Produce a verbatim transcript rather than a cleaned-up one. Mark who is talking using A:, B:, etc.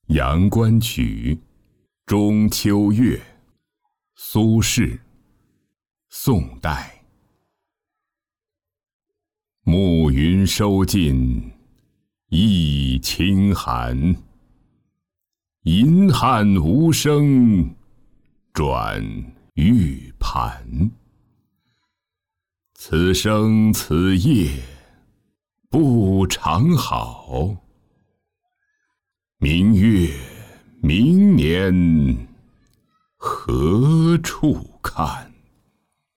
A: 阳关曲，中秋月，苏轼，宋代。暮云收尽，益清寒。银汉无声，转玉盘。此生此夜，不长好。明月明年，何处看？